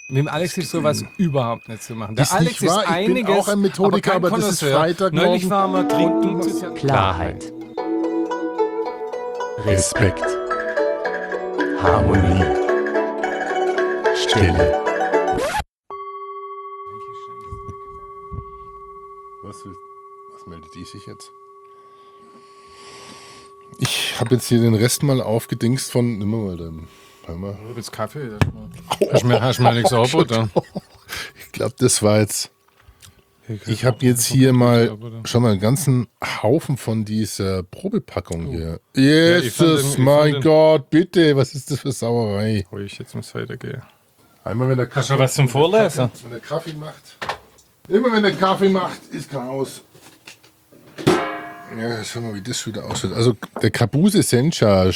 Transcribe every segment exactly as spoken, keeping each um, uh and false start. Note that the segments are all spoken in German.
Mit dem Alex ist sowas überhaupt nicht zu machen. Der Ist Alex nicht wahr? ist Ich bin einiges, auch ein Methodiker, aber, aber das ist Connoisseur. Freitagmorgen. Neulich waren wir trinken. Klarheit. Respekt. Harmonie. Stille. Was, was meldet die sich jetzt? Ich habe jetzt hier den Rest mal aufgedingst von. Nimm mal den. Hör mal. Oh, das Kaffee. Hast du mir, hast du mir nichts aufgebuttert? Ich glaube, das war jetzt. Ich habe jetzt hier mal schon mal einen ganzen Haufen von dieser Probepackung hier. Jesus, den- ich mein fand den- Gott, bitte, was ist das für Sauerei? Ruhig, jetzt muss weitergehen. Einmal, wenn der Hast du noch was zum Vorlesen? Wenn der Kaffee macht. Immer wenn der Kaffee macht, ist Chaos. Ja, schau mal, wie das wieder aussieht. Also der Kabuse Sencha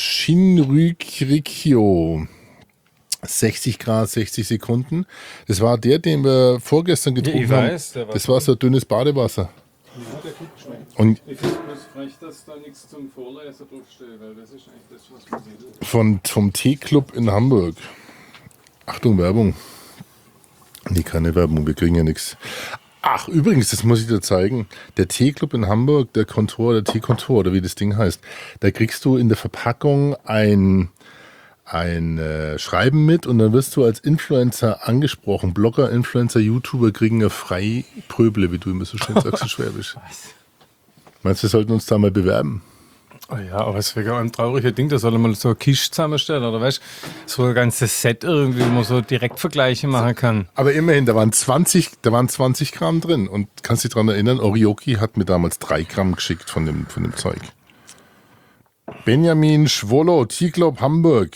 Shinrikyo. sechzig Grad, sechzig Sekunden. Das war der, den wir vorgestern getrunken ich haben. weiß, der war Das war so dünnes Badewasser. Ja, der gut geschmeckt. Und Ich finde es bloß frech, dass da nichts zum Vorlesen draufsteht, weil das ist eigentlich das, was man will. von, vom Teeclub in Hamburg. Achtung, Werbung. Nee, keine Werbung, wir kriegen ja nichts. Ach, übrigens, das muss ich dir zeigen. Der Teeclub in Hamburg, der Kontor, der Teekontor, oder wie das Ding heißt, da kriegst du in der Verpackung ein, ein äh, Schreiben mit und dann wirst du als Influencer angesprochen. Blogger, Influencer, YouTuber kriegen ja frei Pröble, wie du immer so schön sagst, so schwäbisch. Meinst du, wir sollten uns da mal bewerben? Oh ja, aber es wäre ein trauriges Ding, da soll man so eine Kiste zusammenstellen, oder weißt du, so ein ganzes Set irgendwie, wo man so Direktvergleiche machen kann. Aber immerhin, da waren zwanzig, da waren zwanzig Gramm drin. Und kannst dich daran erinnern, Orioki hat mir damals drei Gramm geschickt von dem, von dem Zeug. Benjamin Schwollo, Teeclub Hamburg.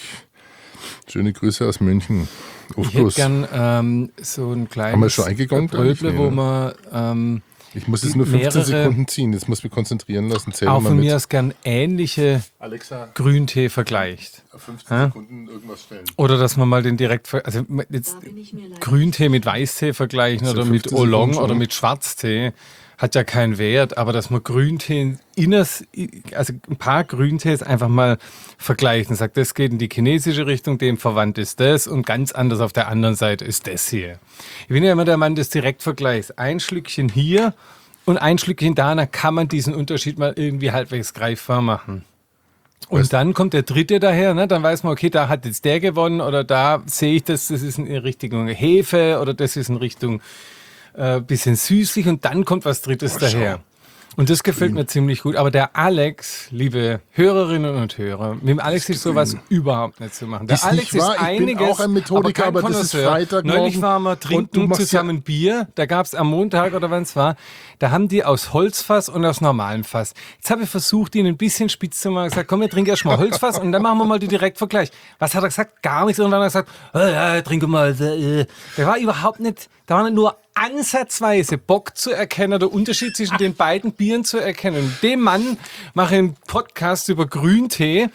Schöne Grüße aus München. Auf Ich hätte Plus. gern ähm, so ein kleines Haben wir schon eingegangen, Brötle, eigentlich? wo Nee, man ähm, Ich muss jetzt nur fünfzehn mehrere- Sekunden ziehen. Jetzt muss ich mich konzentrieren lassen. Zähl auch mal von mit. mir aus gern ähnliche Alexa, Grüntee vergleicht. fünfzehn Hä? Sekunden irgendwas stellen. Oder dass man mal den direkt, ver- also jetzt Grüntee mit Weißtee vergleichen Also oder mit fünfzehn Oolong Sekunden schon. oder mit Schwarztee, hat ja keinen Wert, aber dass man Grüntee inners, also ein paar Grüntees einfach mal vergleichen, sagt, das geht in die chinesische Richtung, dem verwandt ist das und ganz anders auf der anderen Seite ist das hier. Ich bin ja immer der Mann des Direktvergleichs. Ein Schlückchen hier und ein Schlückchen da, dann kann man diesen Unterschied mal irgendwie halbwegs greifbar machen. Und Weißt- dann kommt der dritte daher, ne? Dann weiß man, okay, da hat jetzt der gewonnen oder da sehe ich, das, das ist in Richtung Hefe oder das ist in Richtung äh, bisschen süßlich und dann kommt was Drittes Oh, daher. Und das gefällt mir ziemlich gut. Aber der Alex, liebe Hörerinnen und Hörer, mit dem Alex ist sowas überhaupt nicht zu machen. Der Ist Alex nicht wahr. ist Ich bin einiges, auch ein Methodiker, kein aber das ist Connoisseur. Freitagmorgen. Neulich waren wir Und du trinken machst zusammen Bier. Da gab es am Montag oder wann es war, da haben die aus Holzfass und aus normalem Fass. Jetzt habe ich versucht, ihn ein bisschen spitz zu machen. gesagt, komm, wir trinken erst mal Holzfass und dann machen wir mal den Direktvergleich. Was hat er gesagt? Gar nichts. Und dann hat er gesagt, oh, ja, trinke mal. Äh. Der war überhaupt nicht, da war nur ansatzweise Bock zu erkennen, der Unterschied zwischen den beiden Bieren zu erkennen. Und dem Mann mache ich einen Podcast über Grüntee,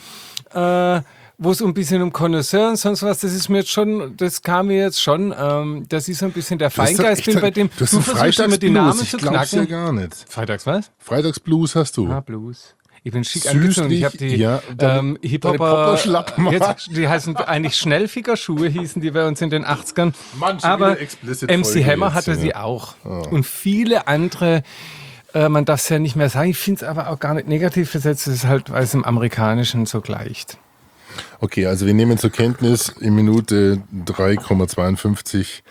äh, wo es ein bisschen um Connoisseur und sonst was, das ist mir jetzt schon, das kam mir jetzt schon, ähm, dass ich so ein bisschen der Du hast doch Feingeist echt bin, ein- bei dem du hast du einen versuchst immer die Freitagsblues. Namen Ich zu glaub's ja knacken. gar nicht. Freitags was? Freitagsblues hast du. Ah, Blues. Ich bin schick Süßlich, angezogen. Ich habe die ja, deine- ähm, deine Hip-Hopper, Popperschlappen. jetzt, die heißen eigentlich Schnellfickerschuhe, hießen die bei uns in den achtzigern. Mann, schon Aber wieder explicit M C Folge Hammer jetzt, hatte ja. sie auch. Und viele andere, äh, man darf es ja nicht mehr sagen, ich finde es aber auch gar nicht negativ besetzt, es ist halt, weil es im Amerikanischen so gleicht. Okay, also wir nehmen zur Kenntnis in Minute drei Komma zweiundfünfzig.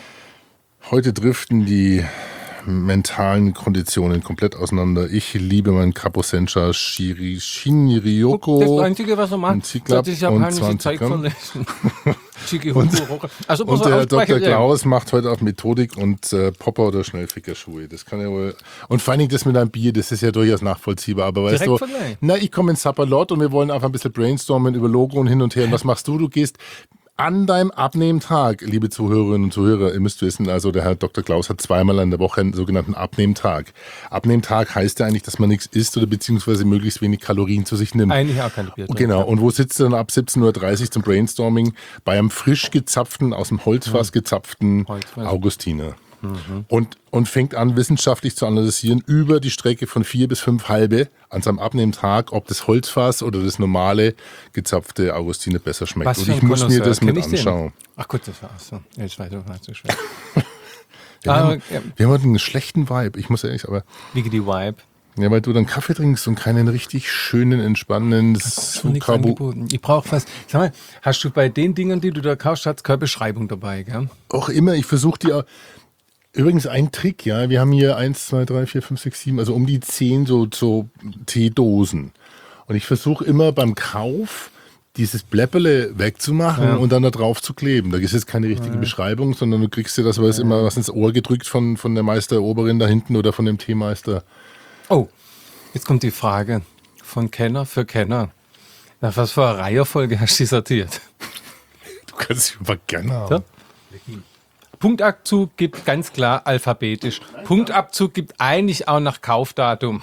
Heute driften die mentalen Konditionen komplett auseinander. Ich liebe meinen Kaposencha Shiri Shinryoko. Das Einzige, was er und macht, Ziklab das ist und japanische zwanzig Zeug Gramm. verlesen. Chiki-Huku-Roche. Also, muss Und er der aussprechen, Doktor ja. Klaus macht heute auch Methodik und äh, Popper oder Schnellfickerschuhe. Das kann ja wohl. Und vor allen Dingen das mit einem Bier, das ist ja durchaus nachvollziehbar. Aber weißt du, Direktvergleich. na, ich komme ins Sapperlot und wir wollen einfach ein bisschen brainstormen über Logo und hin und her. Und was machst du? Du gehst an deinem Abnehmtag, liebe Zuhörerinnen und Zuhörer, ihr müsst wissen, also der Herr Doktor Klaus hat zweimal in der Woche einen sogenannten Abnehmtag. Abnehmtag heißt ja eigentlich, dass man nichts isst oder beziehungsweise möglichst wenig Kalorien zu sich nimmt. Eigentlich auch keine Bier. Genau, und wo sitzt du dann ab siebzehn Uhr dreißig zum Brainstorming? Bei einem frisch gezapften, aus dem Holzfass gezapften Holzfass. Augustiner. Mhm. Und, und fängt an, wissenschaftlich zu analysieren über die Strecke von vier bis fünf halbe an seinem Abnehmtag, ob das Holzfass oder das normale gezapfte Augustiner besser schmeckt. Was und für ich ein muss mir Connoisseur? das mit Kenn ich den? anschauen. Ach gut, das war's. So. Jetzt weiter, war zu schwer. Wir, Ah, haben, ja. wir haben heute einen schlechten Vibe, ich muss ehrlich, aber Wie geht die Vibe? ja, weil du dann Kaffee trinkst und keinen richtig schönen, entspannenden Ist schon nichts Sukabu. angeboten. Ich brauche fast. Sag mal, hast du bei den Dingen, die du da kaufst, hast keine Beschreibung dabei, gell? Auch immer, ich versuche dir. Übrigens ein Trick, ja, wir haben hier eins, zwei, drei, vier, fünf, sechs, sieben, also um die zehn so, so Teedosen. Und ich versuche immer beim Kauf dieses Bläpperle wegzumachen Ja. und dann da drauf zu kleben. Da ist jetzt keine richtige Ja. Beschreibung, sondern du kriegst dir das was immer was ins Ohr gedrückt von, von der Meisteroberin da hinten oder von dem Teemeister. Oh, jetzt kommt die Frage von Kenner für Kenner. Nach was für eine Reihenfolge hast du die sortiert? Du kannst dich aber gerne haben. Ja? Punktabzug gibt ganz klar alphabetisch. Punktabzug gibt eigentlich auch nach Kaufdatum.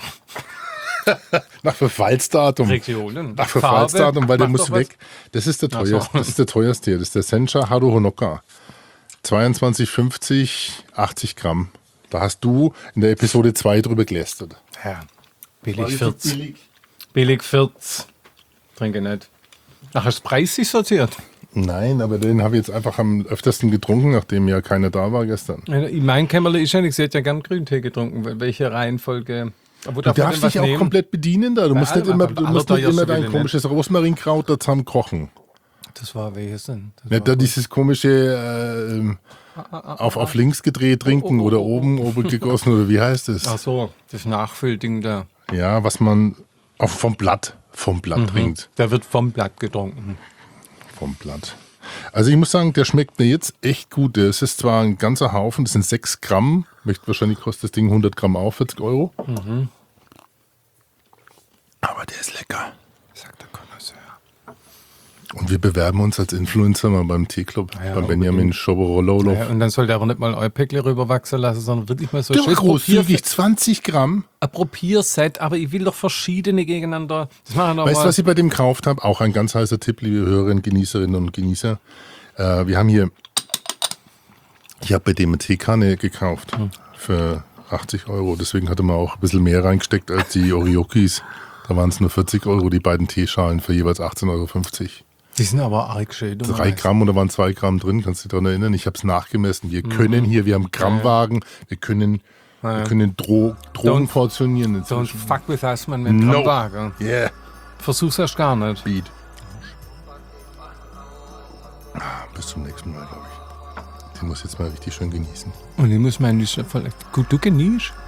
Nach Verfallsdatum. Regionen. Nach Verfallsdatum, weil der Macht muss doch was. weg. Das ist der Ach so. teuerste, das ist der teuerste hier. Das ist der Sencha Haru Honoka. zweiundzwanzig fünfzig, achtzig Gramm. Da hast du in der Episode zwei drüber gelästert. Ja, billig vierzig. Billig vierzig. Trinke nicht. Ach, hast du preislich sortiert? Nein, aber den habe ich jetzt einfach am öftersten getrunken, nachdem ja keiner da war gestern. Mein Kämmerle ist ja nicht, sie hat ja gern Grüntee getrunken. Welche Reihenfolge? Wo Du darf man darfst denn was dich auch nehmen? komplett bedienen da. Du Bei musst nicht allem, immer, aber du bei musst aller nicht immer Teuerste dein will ich komisches Rosmarinkraut da zusammen kochen. Das war welches denn? Das Nicht war da gut. dieses komische äh, auf, auf links gedreht trinken Oh, oh, oh, oder oh, oben, oben gegossen oder wie heißt es? Ach so, das Nachfüllding da. Ja, was man auch vom Blatt, vom Blatt Mhm. trinkt. Der wird vom Blatt getrunken. Vom Blatt. Also ich muss sagen, der schmeckt mir jetzt echt gut. Das ist zwar ein ganzer Haufen, das sind sechs Gramm. Möchte wahrscheinlich kostet das Ding hundert Gramm auch, vierzig Euro. Mhm. Aber der ist lecker. Sagt der Connoisseur. Und wir bewerben uns als Influencer mal beim Teeclub, Ja, beim Benjamin Schoborololo. Ja, und dann soll der aber nicht mal euer Päckle rüberwachsen lassen, sondern wirklich mal so Der schön großzügig, zwanzig Gramm. ein Probierset, aber ich will doch verschiedene gegeneinander. Das machen wir Weißt du, mal. was ich bei dem gekauft habe? Auch ein ganz heißer Tipp, liebe Hörerinnen, Genießerinnen und Genießer. Äh, wir haben hier, ich habe bei dem eine Teekanne gekauft für achtzig Euro. Deswegen hatte man auch ein bisschen mehr reingesteckt als die Oriokis. Da waren es nur vierzig Euro, die beiden Teeschalen für jeweils achtzehn Euro fünfzig. Die sind aber arg schön. du Drei weißt. Gramm oder waren zwei Gramm drin, kannst du dich daran erinnern? Ich habe es nachgemessen. Wir können hier, wir haben Grammwagen, wir können, wir können Dro Drogen Don't- portionieren. Don't inzwischen. fuck with us, man, mit No. Grammwagen. Yeah. Versuch's erst gar nicht. Beat. Ah, bis zum nächsten Mal, glaube ich. Den muss jetzt mal richtig schön genießen. Und ich muss meine nicht voll. Gut, du genießt.